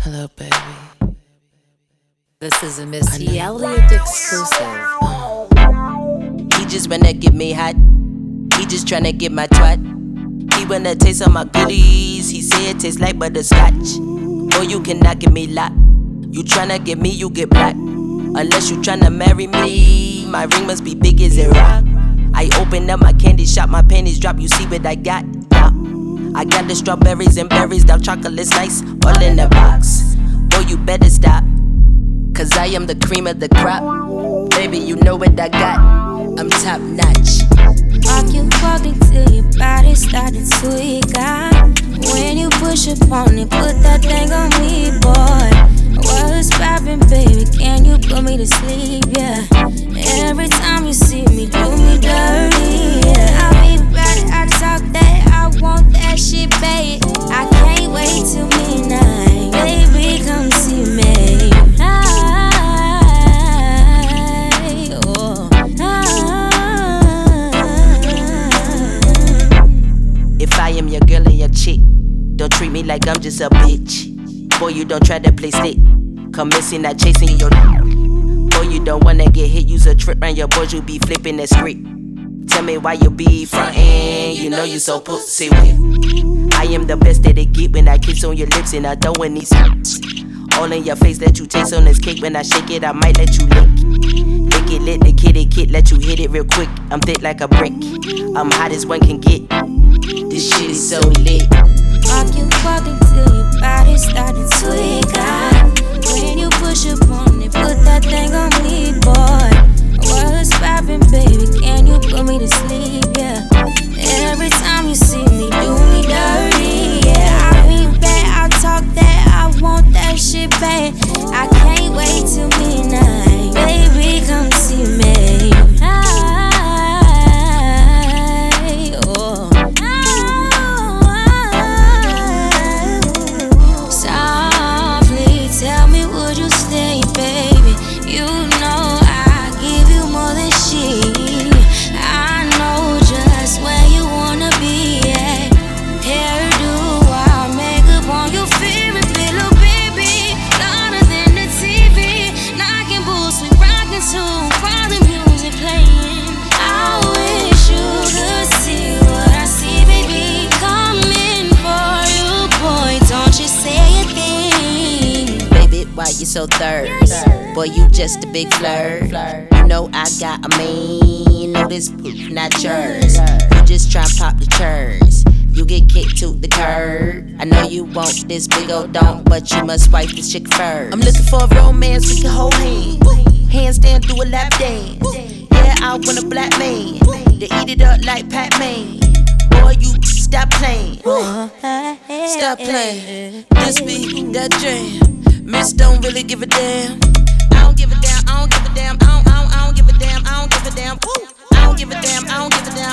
Hello, baby. This is a Missy Elliott exclusive. He just wanna get me hot. He just tryna get my twat. He wanna taste all my goodies. He say it tastes like butterscotch. No, you cannot get me locked. You tryna get me, you get black. Unless you tryna marry me, my ring must be big as a rock. I open up my candy shop, my panties drop. You see what I got? Yeah. I got the strawberries and berries, dark chocolate slice, all in the box. Boy, you better stop, cause I am the cream of the crop. Baby, you know what I got. I'm top notch. Walking till your body started to got. When you push up on it, put that thing on me, boy. What's poppin', baby? Can you put me to sleep? Yeah. Every time you see me, do me dirty. Yeah. I be about it, I talk that, I want that shit, babe. I can't wait till midnight, baby, come see me. If I am your girl and your chick, don't treat me like I'm just a bitch. Boy, you don't try to play stick. Come missing, not chasing your. Boy, you don't wanna get hit. Use a trip round your boys, you be flipping that script. Tell me why you be frontin'. You know you so pussy with. I am the best that it get when I kiss on your lips and I throw in these hats. All in your face that you taste on this cake. When I shake it, I might let you lick. Lick it, let the kitty kid, let you hit it real quick. I'm thick like a brick. I'm hot as one can get. This shit is so lit. Walking till your body started to got. When you push up on it, put that thing on me, boy. What's poppin', baby? Can you put me to sleep? Yeah. Every time you see me, do me dirty. Yeah. I be bad, I talk that, I want that shit, babe. I can't wait till midnight, baby, come see me. Why you so thirst? Boy, you just a big flirt. You know I got a mean. You know this not yours. You just try pop the church. You get kicked to the curb. I know you want this big old dome, but you must wipe this chick first. I'm looking for a romance we can hold hands. Handstand through a lap dance. Yeah, I want a black man to eat it up like Pac-Man. Boy, you stop playing. Stop playing. This be that jam. Miss don't really give a damn. I don't give a damn, I don't give a damn, I don't give a damn, I don't give a damn. I don't give a damn, I don't give a damn,